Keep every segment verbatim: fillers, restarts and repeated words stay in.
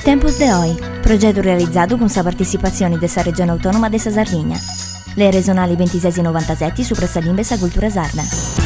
Tempos de hoy, progetto realizzato con sa partecipazione dessa Regione Autonoma de sa Sardegna. Le regionali ventisei e novantasette su Pressa Limbe sa cultura sarda.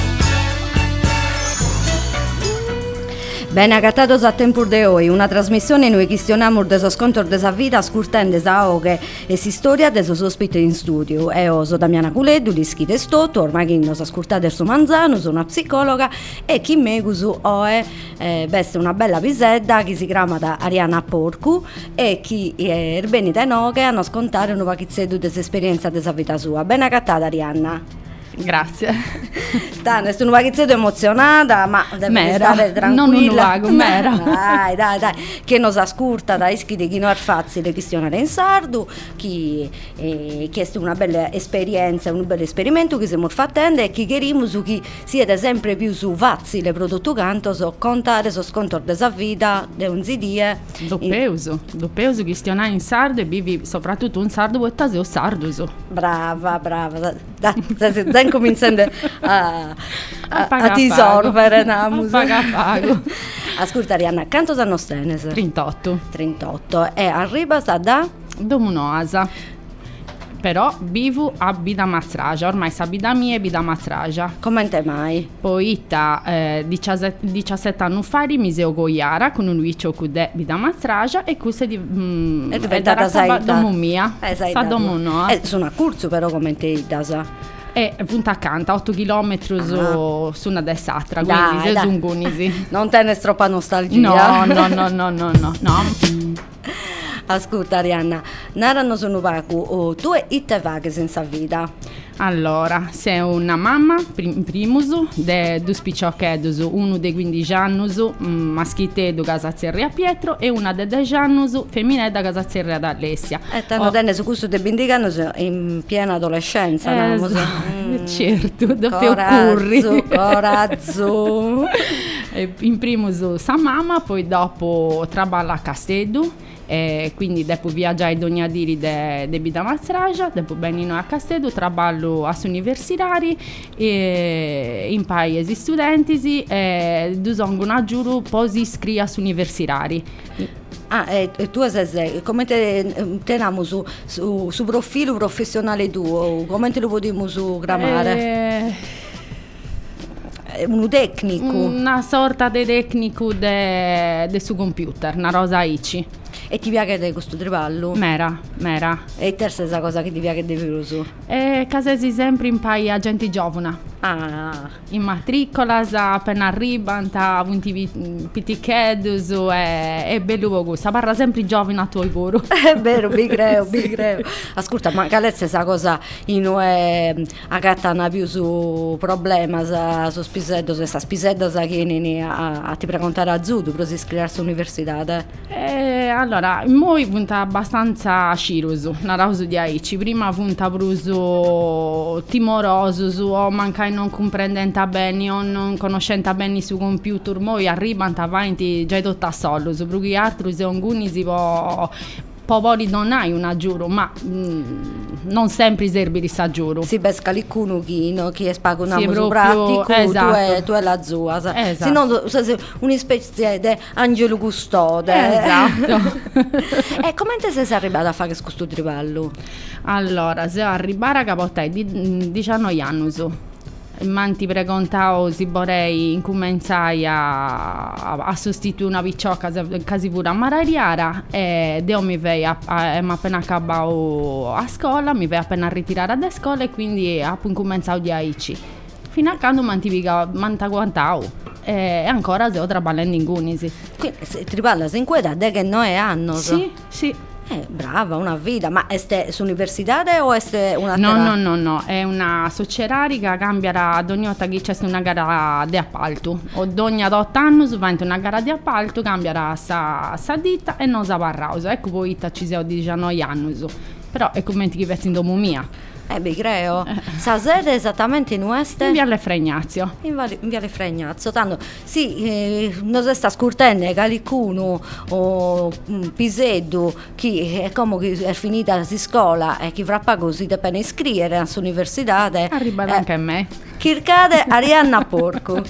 Bene agattados a Tempus de Hoy, una trasmissione in cui questionamos de sos contos de sa vita, scurtende sa oghe e si storia de sos ospiti in studio. E oso Damiana Culeddu, di Schite Stotto, ormai che nos ascoltate su Manzano, sono una psicologa, e chi megusu oe eh, veste una bella pisedda che si chiama da Arianna Porcu e chi eh, erbenita noghe a nos contare un pachizzetto de esperienza de sa vita sua. Bene agattata Arianna. Grazie. Tane, sono un paghetto emozionata, ma deve stare tranquilla. Non un luogo, mera. Dai, dai, dai, che nos ascolta da ischide chi non è facile questionare in sardo, chi eh, che è una bella esperienza, un bel esperimento che siamo facendo e che chiediamo su chi siete sempre più su facile prodotto canto, so contare, so scontor della vita, de un zidie. Doppeuso, doppeuso questionare in sardo e vivi soprattutto un sardo e taseo sardoso. Brava, brava, dai, dai, cominciando a, a, a ti pago. sorvere namus. Paga pago. Ascolta Arianna, quantos annos tenes? trentotto. trentotto. E arriva da? Domunoasa. Però vivo a Bida Mazraja, ormai sa Bida mia e Bida Mazraja. Come te mai? Poi ta, eh, diciassette anni fa mi seo goiara con un vicio che Bida Mazraja e questo di mm, è diventata saita domo mia. Eh, sa domo no. Eh, sono a curso però come te dasa. E punta accanto, otto chilometri ah. su, su una destra, quindi dai, su un gunisi. Non te ne troppa nostalgia? No, no, no, no, no, no, no. Ascolta Arianna, narano sono vacu, oh, tu e te vaghe senza vita. Allora, sei una mamma, prim- primus, de due spiccioccheddus, uno de quindici anni, maschite da Casazzerri a Pietro e una de dieci anni, femminile da Casazzerri ad Alessia. E tanto oh. tenne su questo de bindicano in piena adolescenza, eh, no? Mm. Certo, doppio curri. Corazzo, In primus sa mamma, poi dopo traballa a Castello. E quindi dopo viaggiai ogni diri de, de Bida Mazraja, dopo benino a Castello, traballo a universitari e in paesi studentisi e dusongo una giuro poi si iscrivi a universitari. Ah, e, e tu sei, come te teniamo su, su, su profilo professionale tuo, come te lo potremmo su gramare? Eh... un tecnico, una sorta di tecnico de, de su computer, una rosa ici. E ti piace di questo traballo? Mera, mera. E terza esa cosa che ti piace di più su? E casesi sempre in pai a gente giovane. Ah, in matricola, appena arrivano, punti pitichedus e, e bello gusto. Parla sempre giovane a tuoi puro. È vero, mi creo, mi creo. Ascolta, ma che lei sa cosa in è agattana più su problema sa, su spiseddo, se sta spiseddo sa che ne a, a ti precontare a Zudu per si iscriversi all'università. Eh, allora, noi punta abbastanza sciroso, una rosa di aici. Prima punta bruso timoroso su o mancai non comprendente bene o non conoscente bene su computer, poi arrivano avanti già tutto a solo, su perché altri se ognuno si può poveri non hai una giuro, ma mm, non sempre serve di sa giuro. Si pesca qualcuno chi, no? Chi è spago una sì, su pratico, esatto. tu, è, tu è la zua, esatto. Se no sei una specie di angelo custode. Esatto. E come te sei arrivata a fare questo triballo? Allora, se arrivare a capotare di diciannove anni su. Manti precontao si vorrei incominciare a, a, a sostituire una picciocca che si pure a marariara e deo mi vei a, a, a, appena acabao a scuola, mi vei appena ritirare da scuola e quindi appunto incominciao di aici fino a quando mantivica mantaguantao e ancora se ho traballando in Gunisi. Quindi se triballa si inqueta de che noi hanno? Sì, sì. Eh, brava, una vita, ma è su università o è una no, no, no, no, è una societari che cambierà ad ogni volta che c'è una gara di appalto. Od ogni otto anni si fa una gara di appalto, cambierà sa, sa ditta e non sa parrauso. Ecco poi ci siamo diciannove anni, però è come ti pezzi in domo mia. Eh beh, creo. Sa sede esattamente in Oeste? In Viale Fregnazio. In, vale, in Viale Fregnazio. Tanto, sì, eh, non si sta scurtendo Calicuno o um, Piseddu, chi è come che è finita la scuola e chi fra poco si deve iscrivere all'università. Arriva eh, anche a me. Chi cade Arianna Porcu.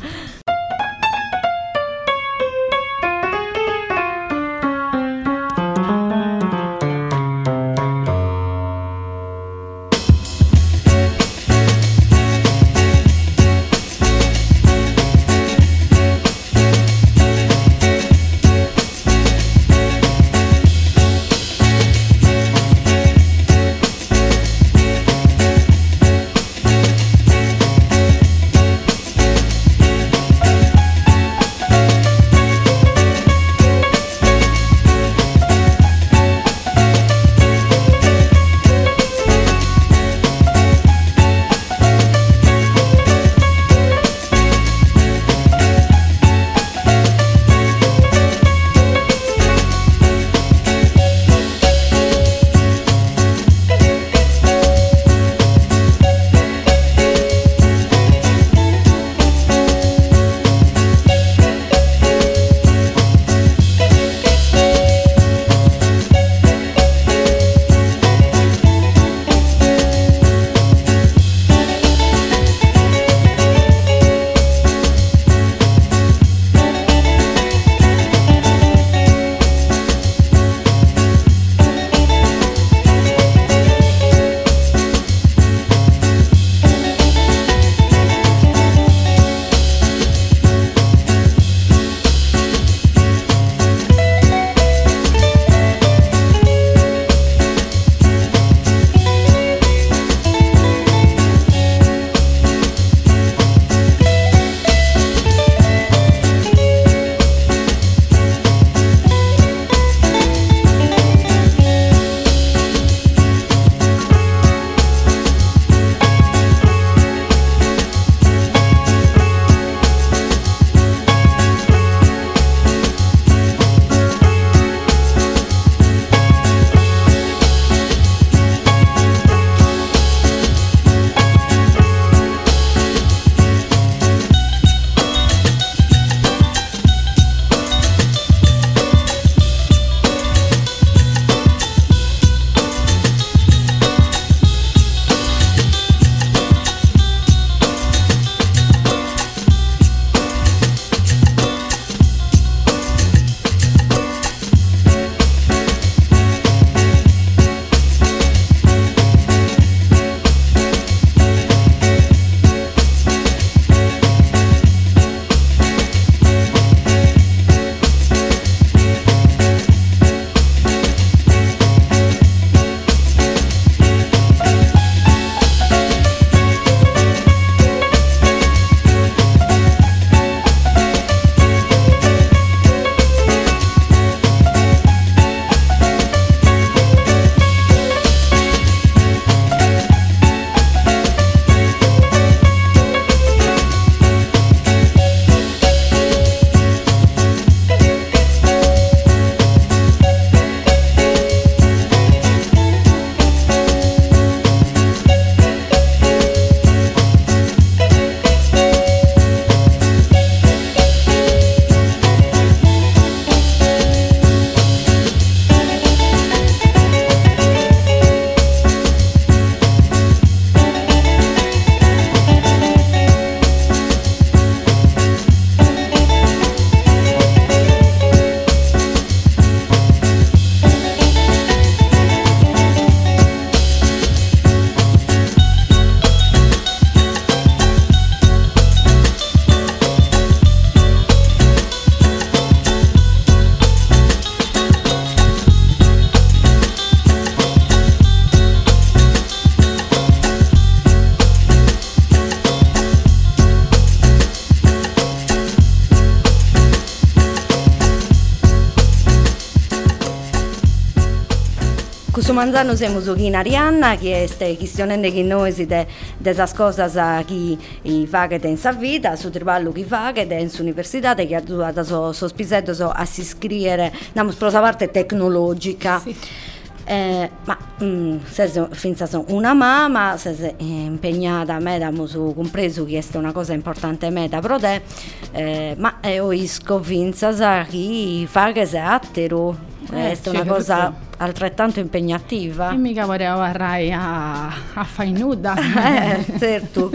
su manzano siamo su chi in Arianna, che è questionando che noi si de esas cosas chi fa che in sa vita, su triballo chi fa che in università che ha dato so, so spisetto so, a si scrivere, andiamo per la parte tecnologica. Sì. Eh, ma mm, se finza sono una mamma, se è impegnata meta su compreso che è una cosa importante meta pro te, eh, ma è oisco finza sa chi fa che se attero, eh, è una cosa tutto. Altrettanto impegnativa. E mica vorrei varrai a, a fare nuda. Eh, certo.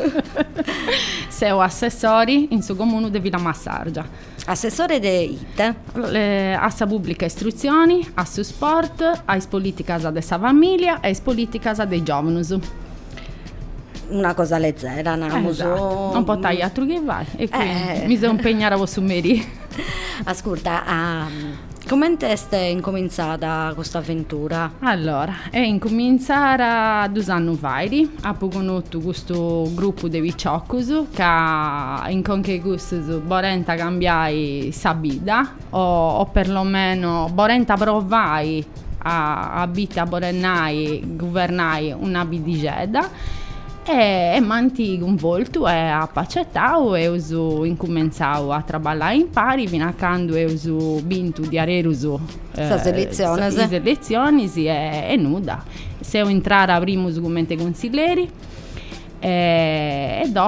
Sei assessori in suo comune di Villa Massargia. Assessore de I T e? A sa pubblica istruzioni, a su sport, a is politicas de sa famiglia e is politicas dei giovani. Una cosa leggera, no? Esatto. Non può tagliare altro che vai. E quindi eh. mi sono impegnata su Meri. Ascolta, um, come è incominciata questa avventura? Allora, è incominciata due anni fa, ho conosciuto questo gruppo di viciocchi che in qualche gusto vorrenta cambiare sa vita o, o perlomeno vorrenta provare a, a vita vorrei governare una bidigeda. E, e manti un volto e a accettato e ho incominciato a lavorare in pari fino a quando ho vinto di avere uso le selezioni le selezioni e, e nuda se ho entrato prima come consiglieri e, e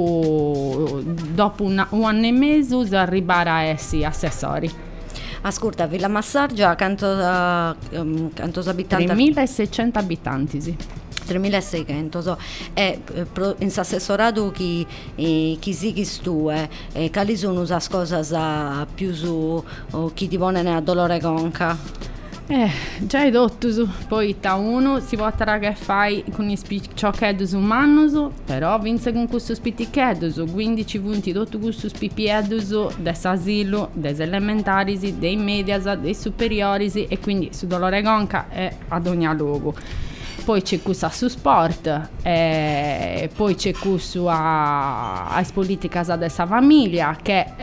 dopo dopo una, un anno e mezzo sono arrivata a essere assessori. Ascolta, Villa Massargia quantos um, quantos abitanti? tremilaseicento abitanti, sì. tremilaseicento so. E eh, in assessorato chi eh, chi si chi stu eh, eh, quali sono le cose più su o chi ti pone nella dolore conca? Eh, già hai detto su, poi da uno si può trarre che fai con i spicciocchetti umani, però vince con questo spicciocchetti, quindici punti tutto questo spicciocchetti dell'asilo, degli elementari, dei medias, dei superiori e quindi su dolore conca è ad ogni luogo. Poi c'è questo su sport, eh, poi c'è questo a, a politica della famiglia che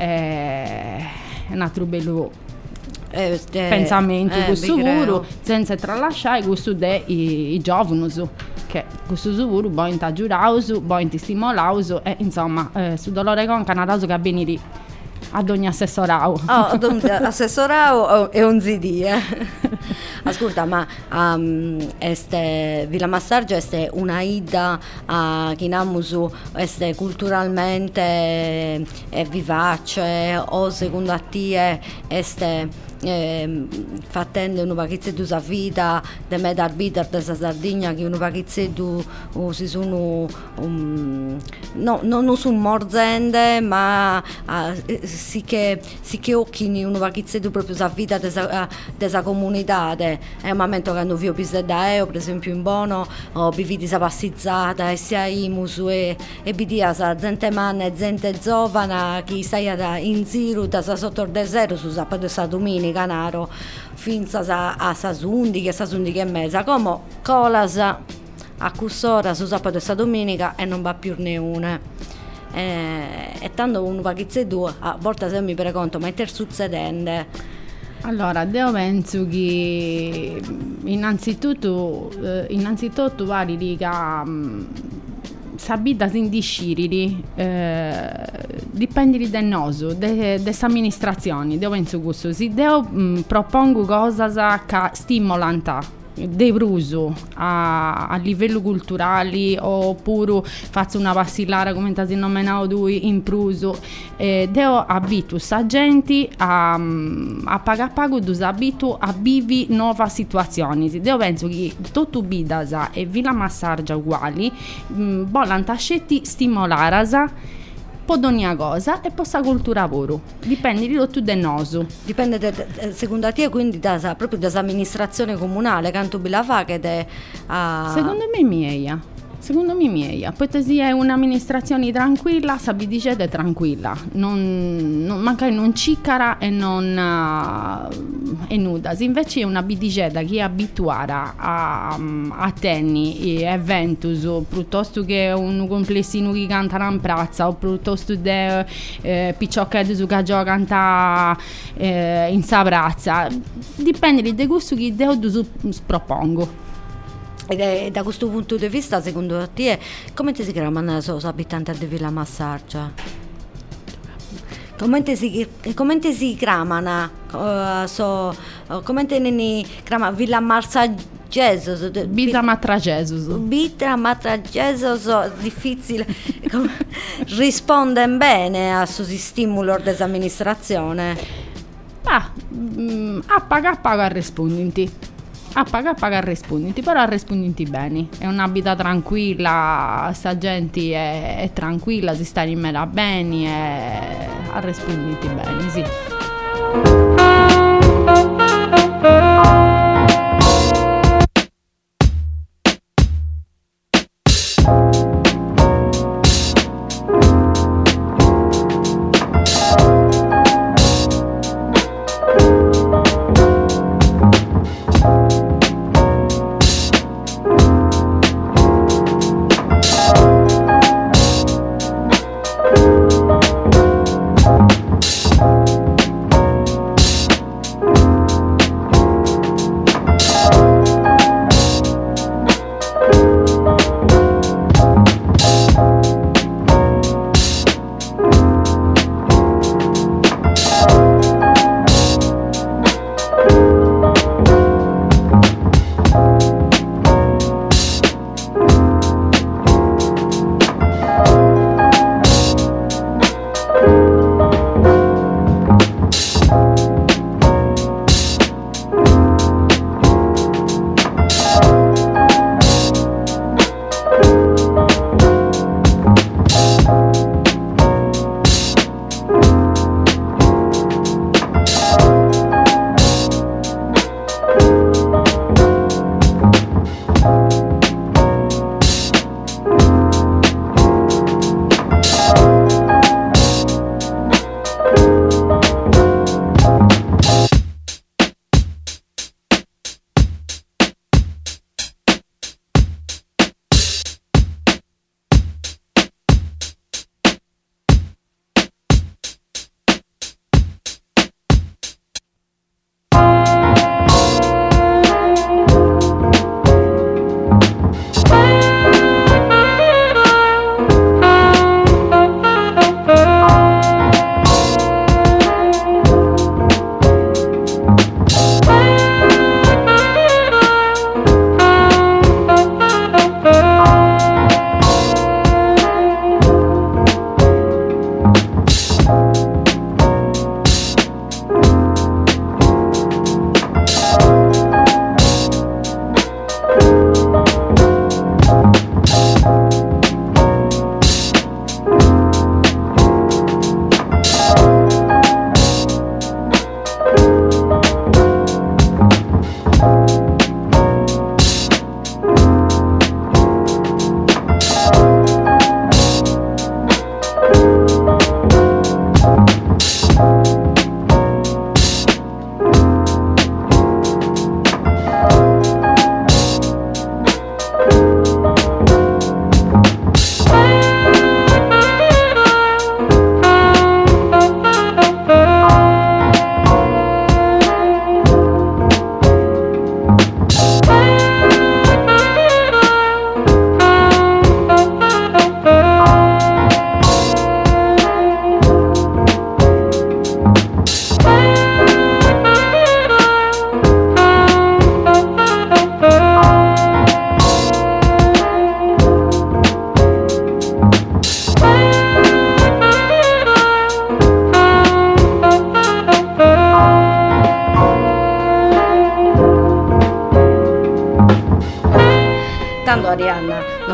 è un altro bello eh, eh, pensamento, eh, questo vero, senza tralasciare questo dei giovani, che questo sicuro poi ti giurato, poi ti stimolato e insomma eh, su dolore conca è una cosa che avviene ad ogni assessorao. Oh, assessorao è un zidi, eh. Ascolta, ma um, este Villa Massargia è una ida a Chinamusu, este culturalmente è vivace o secondo te este Eh, fattendo un pacchizzetto sa vita de me dar vita de sa Sardegna che un pacchizzetto uh, si sono um, no, no, non sono morzende ma uh, sì che sì che occhini un pacchizzetto proprio sa vita de sa, uh, de sa comunità è un momento quando vi ho piste da eo per esempio in Bono ho viviti sa passizzata e sia imus e, e bidia sa gente manna e gente giovana che stai in giro da sa sotto il deserto su sabato e sa domenica canaro finza a, a Sasundi che Sasundi che è mezza come colas a cussora su sabato e sa domenica e non va più né una e, e tanto un pacchizzetto a volte se mi preconto ma è succedendo. Allora, io penso che innanzitutto eh, innanzitutto vari dica sa vita si indiscirili eh, dipende da noso, delle amministrazioni. Io penso questo, se io mh, propongo cose che stimolano dei bruso a, a livello culturale oppure faccio una passillare come ti nominato tu in pruso eh, devo abituare sa gente a, a pagare pago dus abitu a vivi nuove situazioni. Io penso che tutto Bidasa e Villa Massargia uguali mh, vogliono tascetti stimolare pod ogni cosa e possa cultura lavoro dipende di tutto del noso dipende de, de, secondo te quindi da proprio dall'amministrazione comunale quanto bi la fa che de, uh... secondo me mia Secondo me miei, poi se è un'amministrazione tranquilla, sapi dicete tranquilla, non, non manca non ciccara e non uh, e nuda. Se invece è una bidicetta che è abituata a, a tenni eventus, piuttosto che un complessino che canta in piazza, o piuttosto de eh, picciocchetti su che giocano eh, in sa piazza, dipende da gusto che devo propongo. Ed è, da questo punto di vista, secondo te, come ti si chiamano so, so, abitanti di Villa Massargia? Come ti si, come ti si chiamano? Uh, so, uh, come ti si chiama Villa Massargia? Bitra Matrageso. Bitra Matrageso, so, difficile. Risponde bene a suo stimolo dell'amministrazione? Ah, mm, a pagare, a pagare rispondenti. A pagare, a pagare rispondenti, però rispondenti bene. È un'abita tranquilla, sta gente è, è tranquilla, si sta in mera bene, è a rispondenti bene, sì.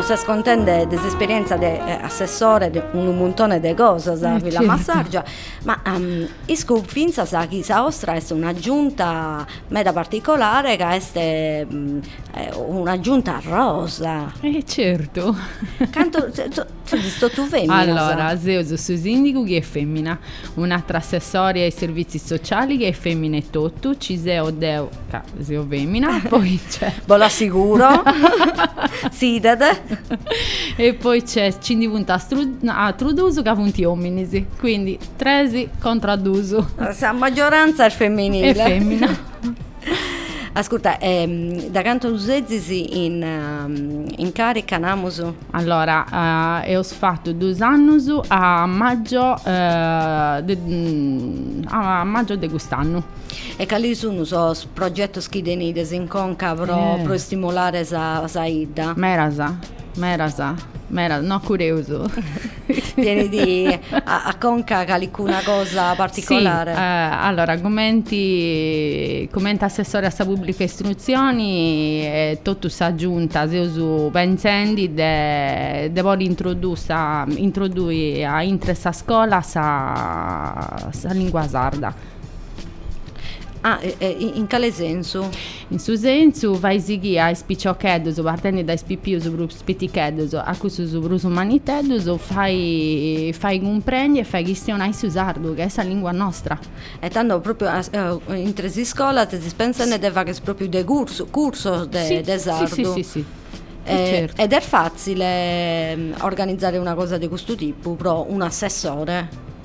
se scontende dell'esperienza di eh, assessore di un montone di cose a Eh, Villa certo. Massargia, ma um, isco finza sa chi sa ostra è una giunta meda particolare che è um, una giunta rosa. Eh certo. Canto sto tu femmina. Allora, Zeus su sindico che è femmina, un'altra assessoria ai servizi sociali che è femmina e tutto, Ciseo Deo, che è femmina, poi c'è Ve lo assicuro. Sidete. e poi c'è Cindy Punta Stru- a Truduso che punti uomini, quindi tresi contro Aduso La maggioranza è femminile. e femmina. Ascolta, ehm, da canto usezzi in, um, in carica namuso? Allora, eh, ho fatto due anni a maggio eh, de, mm, a maggio di quest'anno. E quali sono i progetti che denides in conca pro, Eh. pro stimolare sa, sa idda? Merasa, merasa, merasa, no curioso. Tieni di a, a conca qualcuna cosa particolare? Sì, eh, allora, commenti, commenta assessore a sta pubblica istruzioni e tutto sa giunta, se uso pensendi, de, devo introdurre introdurre a interessa scuola sa, sa lingua sarda. Ah, e, e, in, in quale senso? In su senso, vai sighi a spicciocchedos, partendo da spippius, spitichedos, a questo su bruso manitedos, fai, fai comprendere e fai gestionare su sardo, che è la lingua nostra. E tanto proprio uh, in tre scuola ti si pensano sì. Deve che proprio de curso, curso de, sì, de sardo. Sì, sì, sì, sì. Eh, certo. Ed è facile um, organizzare una cosa di questo tipo, però un assessore?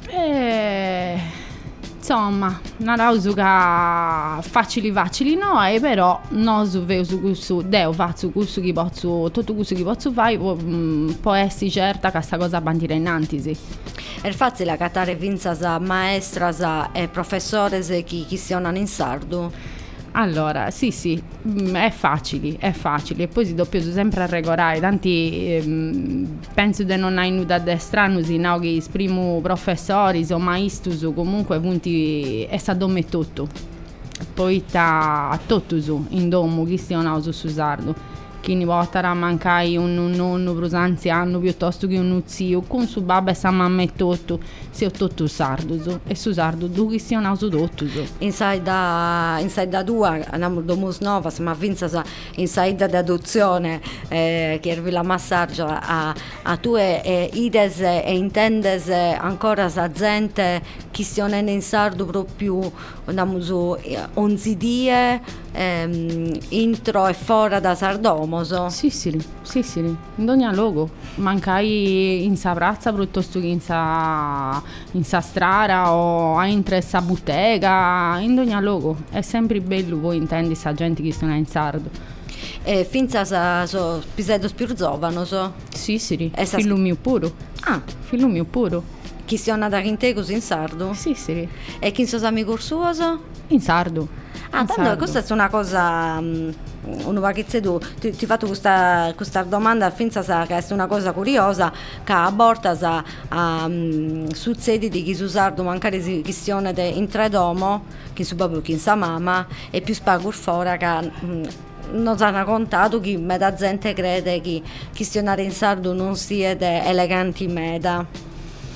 Eh... Insomma, una cosa facili facili no, e però non su veo su questo, devo fare su questo che posso, tutto questo che posso fare, può, mh, può essere certa che questa cosa bandira innanzi, sì. È facile cattare vinza sa maestra e professore che, che siano in sardo? Allora, sì, sì, mh, è facile, è facile. E poi si doppio sempre a regolare. Tanti ehm, penso che non hai nulla da strano, se no che esprimo professori o maestri o comunque punti e sa dome tutto. Poi sta tutto su in domo che stiano su sardo. Chi ne porterà a mancare un, un nonno per un anziano piuttosto che un zio con su babbo e sa mamma e tutto se ho tutto sardo su. E su sardo due che stiano su tutto su. Inside da inside da due andiamo domus novas ma vinza sa inside da adozione eh, che ervi la massaggia a a tue eh, ides e intendes ancora sa gente che stiano in sardo proprio andiamo su onze die ehm, intro e fuori da sardomo. Sì, sì, sì, sì, in ogni luogo. Mancai in sa piazza piuttosto che in sa, in sa strada o in sa bottega, in ogni luogo. È sempre bello voi intendi sa gente che sta in sardo. E finza sa so pisedo più giovane so. Sì, sì, e sa figlio mio puro. Ah, figlio mio puro. Chi stiano da in te così in sardo? Sì, sì. E chi sono amico suo so? In sardo. Ah, in tanto sardo. questa è una cosa um, un vaghetze tu ti, ti fatto questa, questa domanda finza sa che è una cosa curiosa che a borta sa um, succede di chi su sardo mancare di questione in tre domo che su babbo chi in sa mamma e più spagur fora che um, non si hanno contato che metà gente crede che questionare in sardo non siete eleganti meda.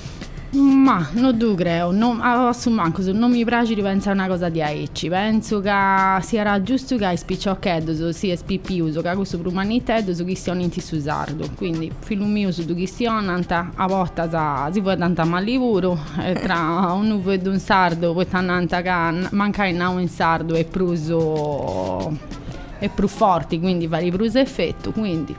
Ma non tu creo, non, manco, non mi piace di pensare una cosa di aici. Penso che sia giusto che spicciocchedo sia spippiuso che questo per umanità su questioni in su sardo. Quindi figlio mio su questioni a volta si può tanta malivuro tra un nuovo ed un sardo poi tanta che mancare in un sardo è pruso è più forti, quindi vari pruso effetto, quindi.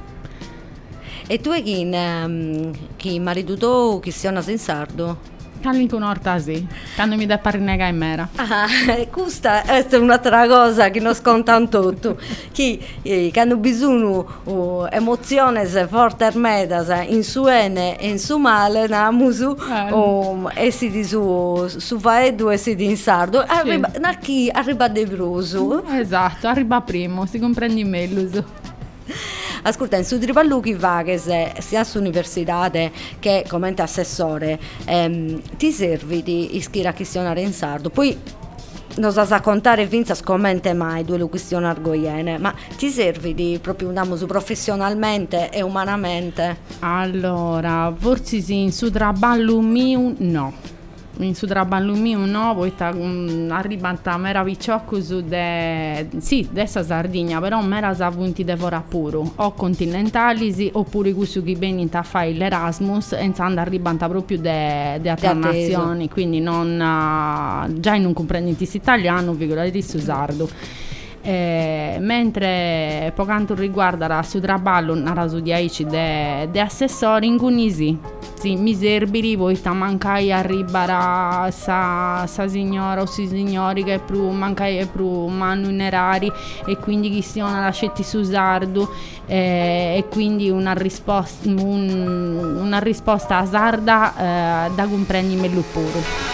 E tu è chi, um, chi marito tu che sia una in sardo? Callinco un'orta sì, quando mi dà parrinega in mera. Ah, questa è un'altra cosa che non scontano tutto. Chi eh, hanno bisogno uh, emozioni forti armeda in su ene e in su male, namusu, eh. um, e si di su, su vaedu e si di in sardo. Sì. Arriba, na chi arriva de brusu. Esatto, arriva primo, si comprende meglio. Ascolta, in Sudripalluchi Vaghes, sia all'università che come assessore, ehm, ti servi di iscrivere a questionare in sardo? Poi non sa contare finza scommente mai due questioni argoiene, ma ti servi di proprio andiamo su professionalmente e umanamente? Allora, forse sì, in su traballo mio no. In su traballo mio no, poi ta, um, arriva a mera picciocco su de sì, dessa Sardegna, però mera sa punti de fora puro, o continentalisi oppure questo che viene a fare l'Erasmus e insanda arriva proprio de, de altre nazioni, quindi non uh, già in un comprendente italiano, figurati su sardo. Eh, mentre per quanto riguarda la su traballo nara su dieci de, de assessori in Cunisi sì, mi serviri poi ta mancai arribara sa, sa signora o si signori che più mancai più manno inerari e quindi chi si una lascetti su sardo eh, e quindi una risposta un, una risposta a sarda eh, da comprendi meglio puro.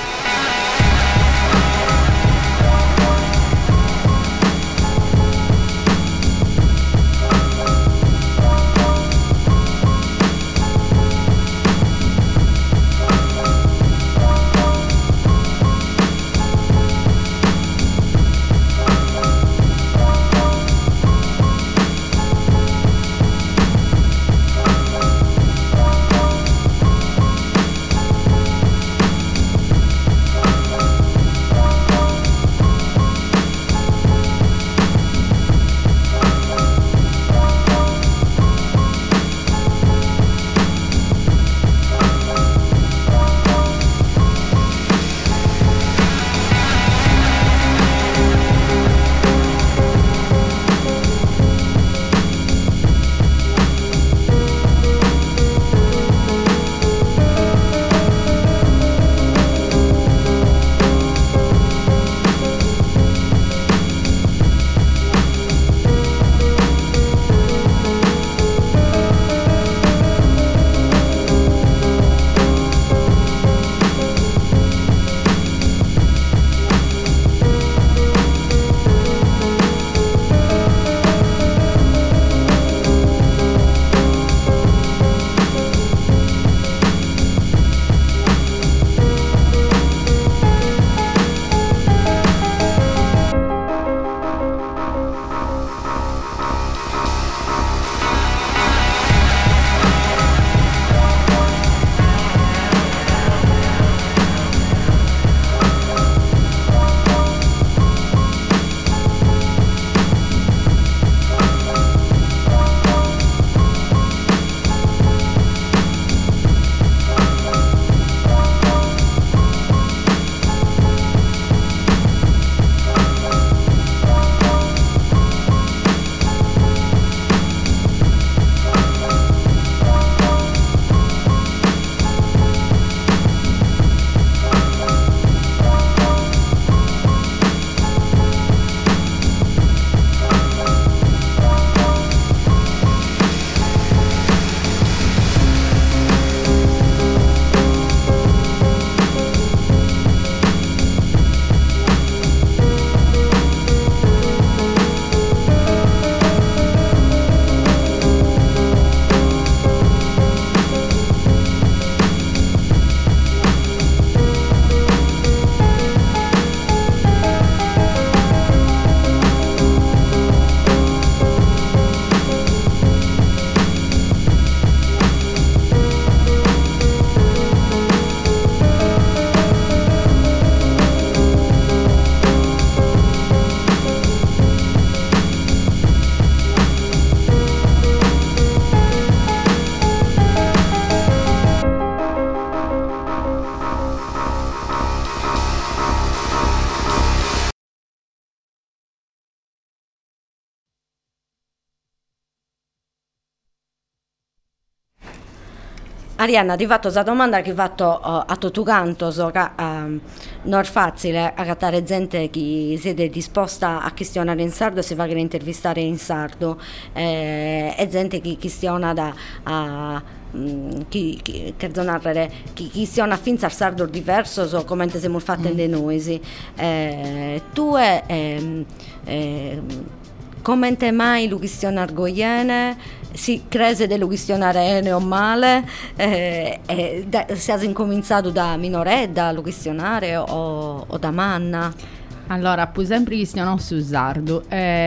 Arianna, ti ho fatto questa domanda che ho fatto uh, a tuo canto, so che uh, non è facile agattare gente che siete disposta a questionare in sardo e si fa che intervistare in sardo, eh, e gente che questiona da... Uh, chi chi narrare chi questiona finza al sardo diverso, so come te siamo fatte mm. noi, eh, tu è eh, eh, come mai lo questiona argoiene, si crese dello questionare o male, eh, eh, da, si è incominciato da minoredda lo questionare o, o da manna? Allora, poi sempre chistiono su sardo,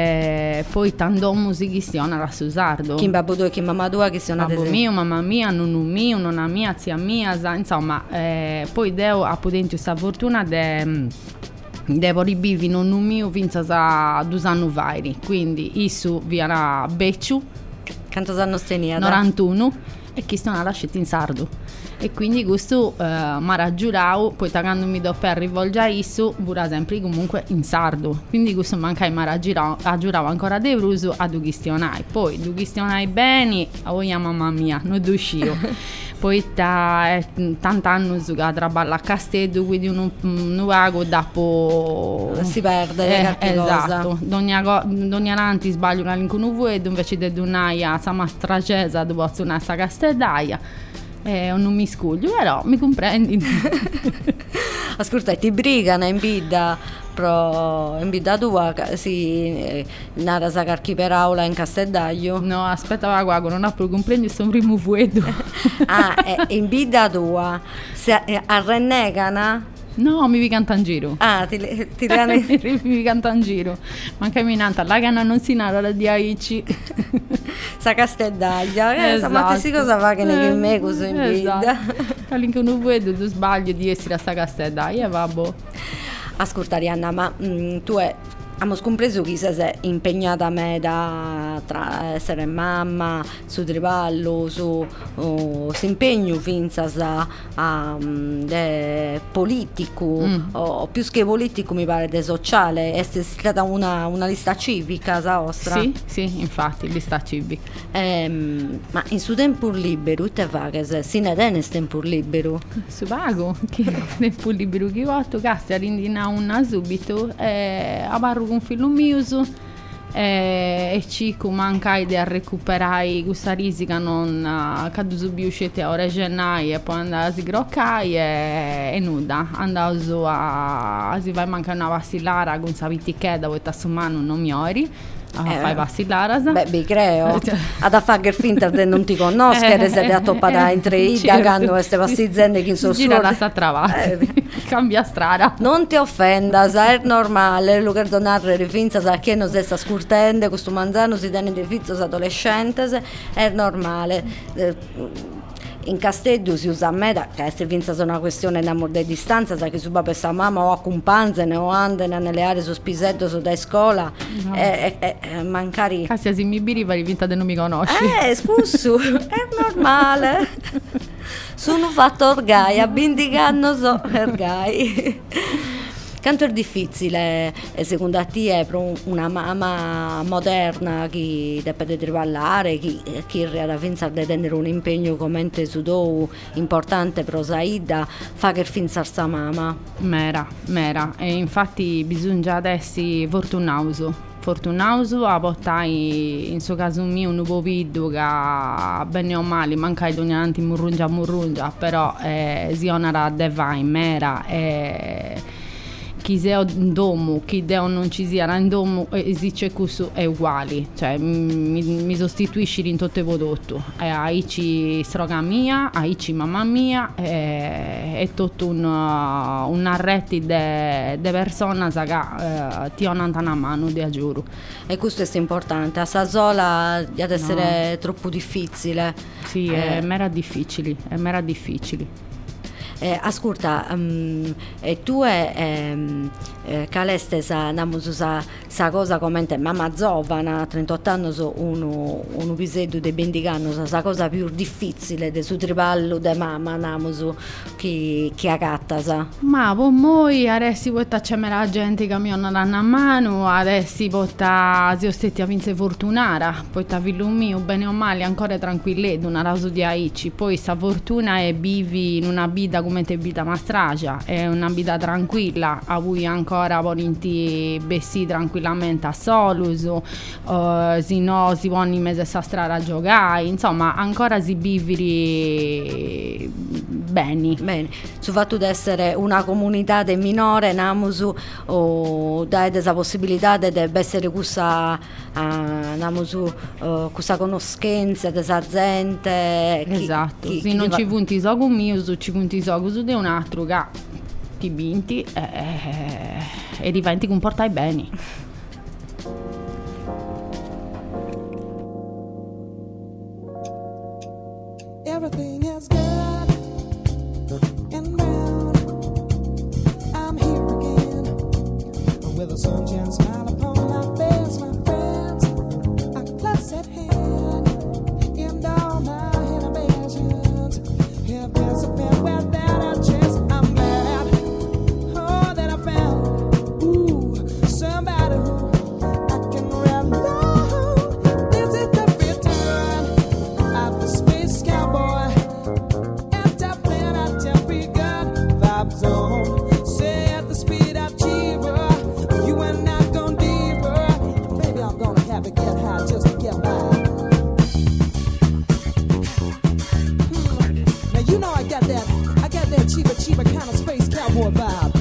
e poi tanto si chistionano su sardo. Chi babbo tuo e chi mamma tua chistionano babbo mio, mamma mia, nonno mio, nonna mia, zia mia, sa- insomma, eh, poi devo appunto questa fortuna de devo ribivi nonno mio fino a due anni vai, quindi isso viene becciu. Quanto anni tenia? novantuno e chi sto lasciati in sardo. E quindi questo eh, mi ha giurato, poi quando mi do per rivolgere isso, vorrà sempre comunque in sardo. Quindi questo manca mi ha giurato ancora di bruso a due chistionai. Poi due chistionai bene, oh mia mamma mia, non uscito. Poi da eh, tant'anni che lavoro a Castello, quindi un luogo dopo si perde eh, esatto. Ogni anno sbaglio una lingua nuova e invece di un'aia sama stracesa dopo una sta castellaia. Eh, non mi scuglio, però mi comprendi. Ascolta, ti brigano in bida pro in bida tua si nara sa carchi per aula in Castellaio? No, aspetta, guarda, non ho più comprendi, sto primo fuedo. Ah, eh, in bida tua si arrennegana? No, mi vi canta in giro. Ah, ti, ti mi mi canta in giro. Manca mi nanta, la cana non si narra la di Aici. Sa Castellaia, eh, esatto. Ma ti si cosa fa che ne me così in vita? All'inche non vedo, tu sbaglio di essere a sta Castellaia, e vabbè. Ascolta Arianna, ma mh, tu è abbiamo compreso che sei impegnata me da tra essere mamma, su triballo, su oh, si impegno finza a, a de politico, mm. o più che politico mi pare de sociale, è stata una, una lista civica sa vostra? Sì, sì, infatti, lista civica. Ehm, ma in suo tempo libero, te fa che se si ne tiene tempo libero? Su pago, che tempo libero che ho fatto, cazzo, rindina una subito, e a barro con figlio mio e, e ci manca di recuperare questa risica non uh, cadu subiuscete a ora gennaio e poi andare a sgroccare e, e nuda andavo a, a si vai manca una vassillara con sapiti che da vuoi tassumano non mi ori a eh, fai vassillara beh vi creo ad a fare finta che non ti conosco eh, e siete a toppata in tre ida quando queste vastizzende che sono gira la sta travata eh. Cambia strada non ti offenda sa è normale lo che donare finta sa che non si sta scurtendo questo manzano si tiene di fizzo adolescente è normale eh, in Castello si usa a me che se vinza sono una questione d'amore di distanza sa che su papà e sa mamma o a companzene o andene nelle aree su spisetto su da scuola no. e, e, e mancari Cassia se mi biri vai vinta che non mi conosci eh scusu è normale sono fatto orgai abbindicanno so orgai quanto è difficile secondo te per una mamma moderna che deve triballare che che alla fine deve tenere un impegno come su do importante per Saida fa che finza sta mamma mera mera e infatti bisogna adesso fortunato fortunato a portare in suo caso mio un nuovo video che bene o male manca di ogni anno murrungia murrungia però eh, si onora de vai mera e chi sia in domo, chi deo non ci sia in domo, esiste questo è uguale, cioè mi, mi sostituisci in tutto il prodotto, e aici stroga mia, aici mamma mia, e, è tutto un, un arretti de, de persona che eh, ti hanno una mano, ti giuro. E questo è importante, a Sasola deve essere no. troppo difficile. Sì, eh. è mera difficile, è mera difficile. Eh, ascolta, um, e tu è um, eh, caleste sa, sa, sa cosa come te, mamma giovane, trentotto anni, so uno, uno pisetto di bendicanno, sa, sa cosa più difficile del suo tripallo di mamma, namuso, che, che agatta, sa? Ma poi moi adesso porta c'è la gente che mi hanno dato a mano, adesso porta zio stetti a vince fortunara, poi ta figlio mio, bene o male, ancora tranquilletto, una raso di aici, poi sta fortuna è vivi in una vita come te vita mastragia, è una vita tranquilla, a cui ancora volenti bessi tranquillamente a solus, uh, se no si può in mezzo a strada a giocare, insomma ancora si vivi bene. Bene, sul fatto di essere una comunità de minore, namusu, o dai questa possibilità di essere questa, uh, namusu, uh, questa conoscenza della gente. Esatto, chi, se chi non va... ci punti so con mio, ci punti so con di un altro che tutti vinti e, e, e diventi un portaibeni. Everything is good and round. I'm here again with a sunshine smile upon my face, my friends. A close at hand, and all my inhibitions have disappeared without a trace. I'm glad, oh, that I found, ooh, somebody who I can rely on. This is the return of the space cowboy. Vibes on, say at the speed of cheaper. You and I gone deeper. Maybe I'm gonna have to get high just to get by. Hmm. Now you know I got that, I got that cheaper, cheaper kind of space cowboy vibe.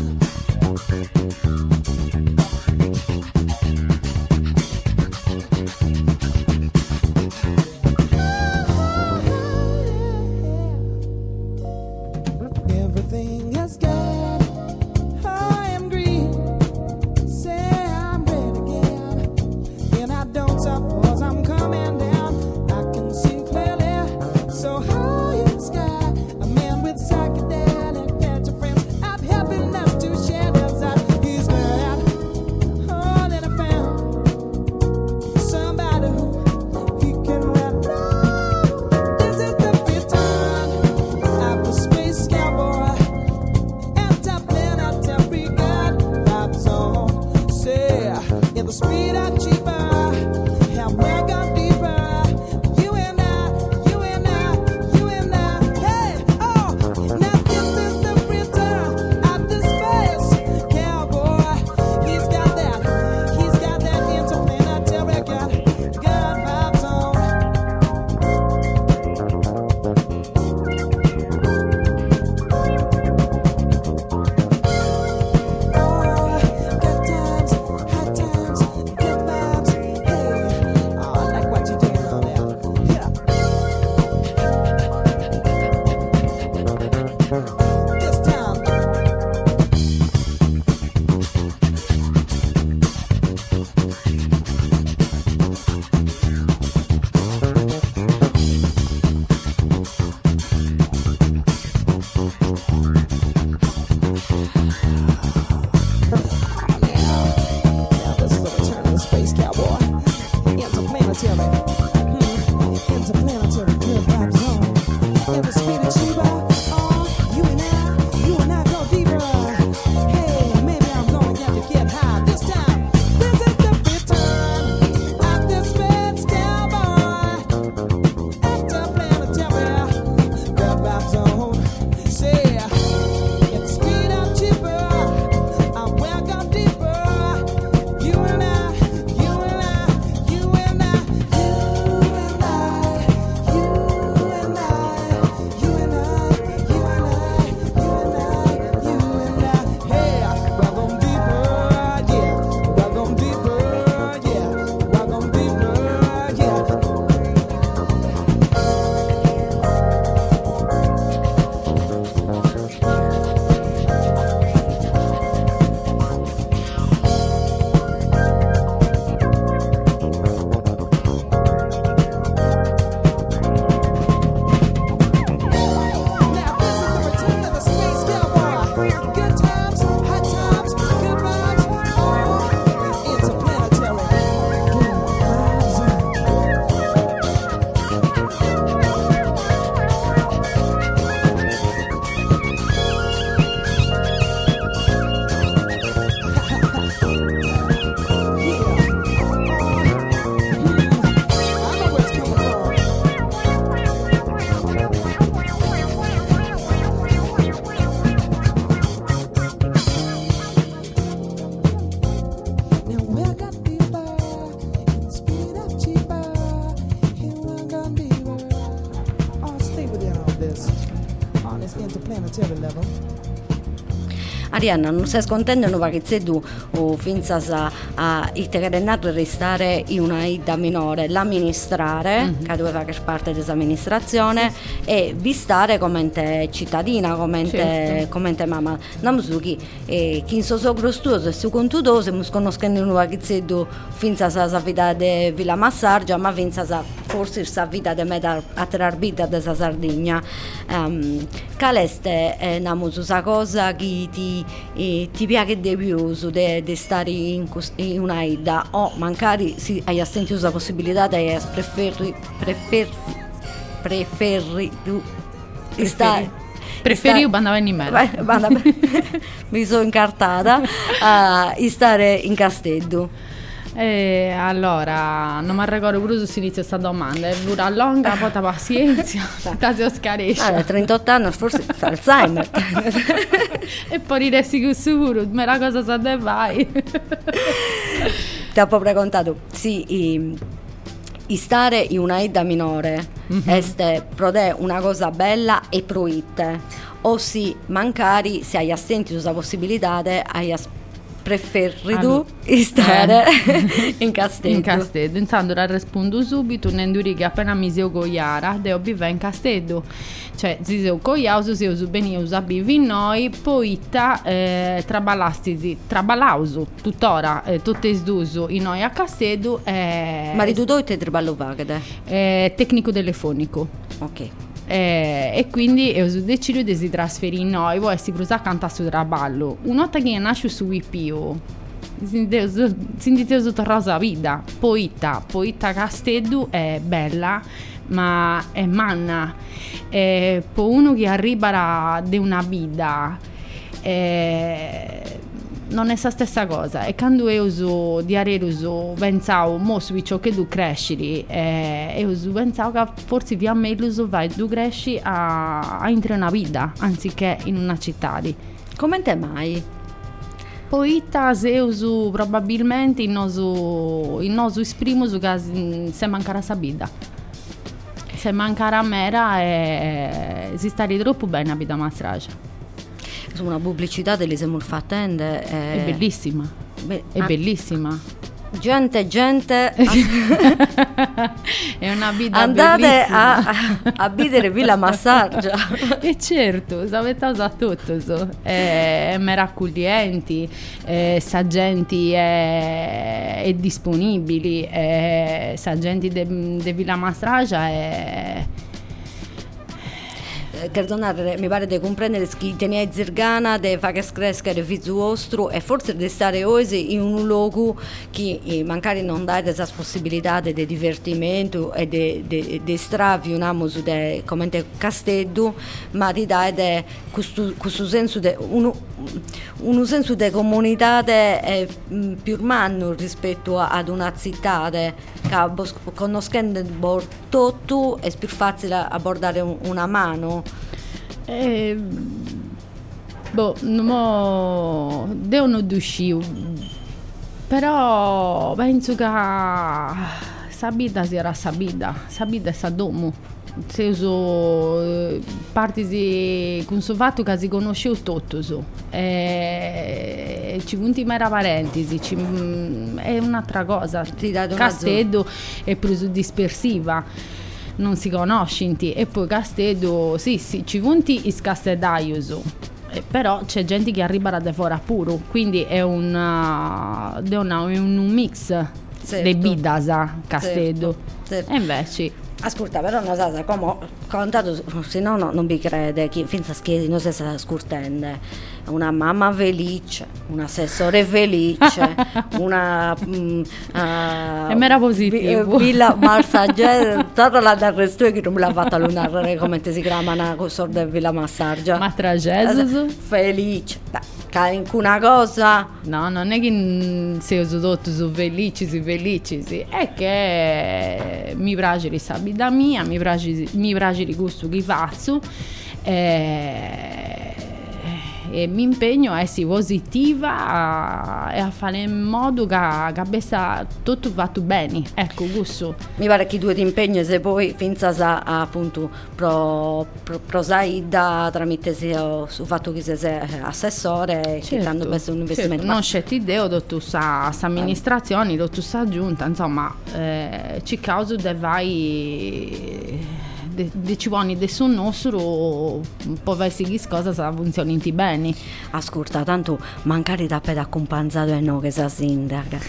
Everything is good. I am green. Say I'm red again. And I don't suppose I'm coming down. I can see clearly. So high in the sky. A man with psychedelic patch of friends. I've happiness to share this out. He's glad. Oh, that I found somebody who he can rap now. This is the return of the space cowboy. In the speed of cheaper, and we're gone deeper. You and I, you and I, you and I. Hey, oh, now this is the return of the space cowboy. He's got that, he's got that interplanetary gun, gun vibes on. Arianna, non sei scontenta non va che sei tu o finza a, a ite che rennato restare in una ida minore, l'amministrare, mm-hmm. che deve fare parte dell'amministrazione, sì. E vistare come te cittadina, come te, certo. Come te mamma. Non so chi, eh, chi in so sogro stuoso e su contudo, se mi conoscono in una che sei tu finza a sa vita de Villa Massargia, ma finza a forse sa vita de me da a trarbita de sa Sardegna. Um, Caleste è una musa cosa che ti, eh, ti piace di più di stare in, in una ida o magari si hai sentito la possibilità di preferri preferri preferri di stare preferi o banda in me mi sono incartata a uh, stare in Castello. E allora, non mi ricordo pure se si inizia questa domanda, è dura lunga, poi ta pazienza, ta si oscaresce. Ah, trentotto anni, forse sa Alzheimer. E poi riresti con sicuro, ma la cosa sa dove vai. Ti ho proprio raccontato, sì, i, i stare in una ida minore, mm-hmm. Este pro te una cosa bella e proitte, o si mancari se hai assenti la possibilità di hai preferito ah, stare eh. in Castello. In Castello, intanto la rispondo subito, nenduri che appena mi seo coiara, devo vivere in Castello. Cioè, si seo coiauso, se uso benio, usa bivi noi, poi eh, trabalastisi, trabalauso, tuttora, eh, tutte sduso in noi a Castello. Eh, Ma ridutto te traballo vagade? Eh, tecnico telefonico. Ok. Eh, e quindi ho deciso di si trasferire in noi, poi si prusa accanto a sul traballo. Una volta che nasce su I P O, si intende tutta rosa vita, poita, poita Castello è bella, ma è manna. Eh, per uno che arriva da una vita, eh, non è la stessa cosa. E quando io uso di arero uso pensavo mo su ciò che tu cresci e io uso pensavo che forse via meglio uso vai tu cresci a, a entrare in una vita anziché in una città. Come te mai? Poi se uso probabilmente il nostro il nostro esprimo su che se mancherà sa vita. Se mancherà mera e si sta troppo bene a vita Massargia. Una pubblicità delle siamo fattende è, è bellissima. Beh, è ah, bellissima. Gente, gente è una vita andate bellissima. a, a vedere Villa Massargia. E certo, sapete cosa tutto so. È, è meraviglienti, è, sa gente è, è disponibili, è, sa gente di Villa Massargia è perdonare, mi pare di comprendere che tenia zirgana di fare crescere figlio vostro e forse di stare oggi in un luogo che eh, magari non dà questa possibilità di divertimento e di stravio come te Castello, ma ti dà questo, questo senso di un, un senso di comunità eh, più umano rispetto a, ad una città che conoscendo tutto è più facile abbordare un, una mano. Eh, boh, mo devono uscire, però penso che sabida sarà sabida, sabida è sadomo. Se uso eh, parti con suo fatto che si conosce tutto so. Eh, ci punti mera parentesi, ci, è un'altra cosa. Castello è più dispersiva. Non si conoscinti e poi Castello sì sì ci punti is Castellaiuso eh, però c'è gente che arriva da fuori puro, quindi è un uh, è una, è un, un mix certo. Di bidasa Castello certo. Certo. E invece ascolta, però non sa come ho contato, se no, no non vi crede che finza scherzi non si sta scurtendo. Una mamma felice, un assessore felice, una mm, uh, e mera positivo Villa Massargia, tutta la da resto che non me l'ha fatta lunare come si chiama una cosa di Villa Massargia. Ma tragesso felice. Dai, una cosa no, non è che se uso tutto su felici, su felici, sì. È che mi piace di sabida mia, mi piace mi piace di gusto che faccio e e mi impegno a essere positiva e a fare in modo che, che abbia tutto fatto bene, ecco questo. Mi pare che due ti impegni se poi finza sa appunto pro, pro, pro Saida tramite sia sul fatto che sei assessore, certo, che tanto per un investimento. Certo, non c'è idea di questa amministrazione, di questa giunta, insomma, eh, ci causa de vai de, de ci vuole adesso un nostro può essere che cosa sa funzioni bene. Ascolta, tanto mancare da per accompagnato e no che sa sindaca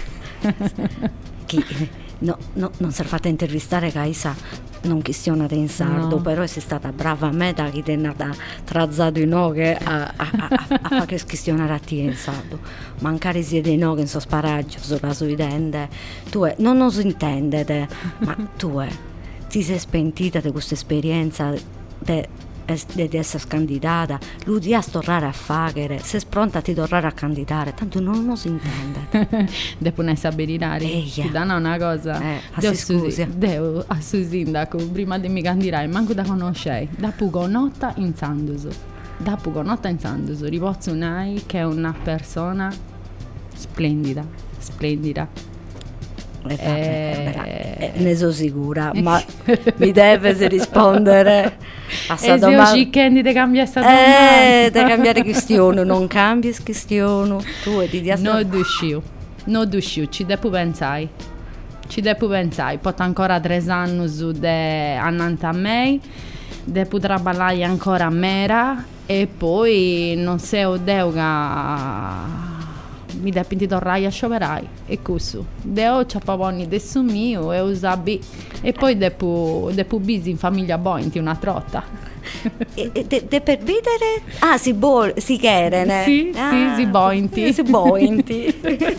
che no, no, non si è fatta intervistare che sa non questionate in sardo, no. Però sei stata brava a me da che ti è nata trazzato in no che a, a, a, a fare questionare a te in sardo, mancare siete no che in so sparaggio sulla sua idente tu è, non nos intendete ma tu è ti sei spentita di questa esperienza di essere candidata, lui ti ha tornare a fare, sei pronta a ti tornare a candidare, tanto non lo si intende. Devo ne sapere, ti danno una cosa, eh, devo, scusi. Devo a suo sindaco, prima di mi candidare, manco da conoscere, da Pugonotta in Sanduso, da Pugonotta in Sanduso, Ripozzo Nai che è una persona splendida, splendida. Eh, eh, eh, ne sono sicura, ma mi deve rispondere a sta e domanda. Se io ti cambia sta domanda, eh, devi cambiare questione, non cambi questione. Tu e ti dia non riuscivo, non riuscivo, ci devo pensare, ci devo pensare. Poi ancora tre anni su de annante a me, devo lavorare ancora a mera e poi non so o deuga. Mi devo tornare a scioperai e questo devo ciappavoni adesso mio e usabi e poi devo devo bisi in famiglia bointi una trotta e, e de, de per vedere ah si bol si chiede sì ah, sì si bointi si bointi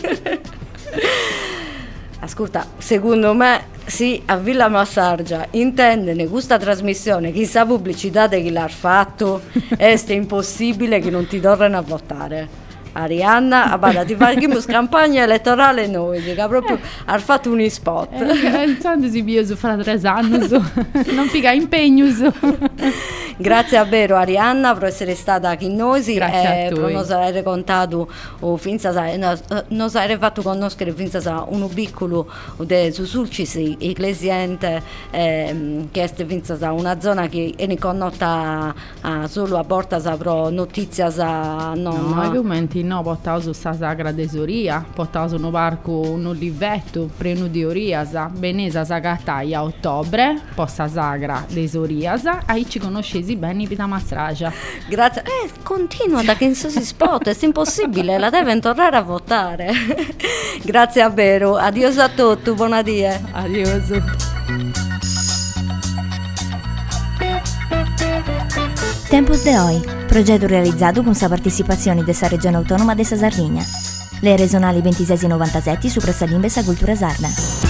ascolta secondo me sì a Villa Massargia intende questa trasmissione chissà pubblicità di chi l'ha fatto è impossibile che non ti tornano a votare. Arianna, guarda, ti faremo campagna elettorale noi, che proprio ha fatto un spot. Eh, tanto si via su fra tre anni, non piga impegno. Grazie a vero Arianna per essere stata qui noi e per non aver contato o finza non aver fatto conoscere finza un piccolo de susulci ecclesiente eh, che è finza una zona che è connota solo a porta pro notizia non no, argomenti no, portavo su sta sagra tesoria, portavo su un parco un olivetto, prenu di Oriasa, benesa sa gattaia a ottobre, posta sagra tesoriasa, aí ci conoscesi bene Pita Mastragia. Grazie, eh, continua da che in si spot, è impossibile, la deve tornare a votare. Grazie a vero, adios a tutti, buona die. Adios. Tempus de Hoy, progetto realizzato con la partecipazione della Regione Autonoma della Sardegna. Le regionali ventisei novantasette su Pressa Limbesa Cultura Sarda.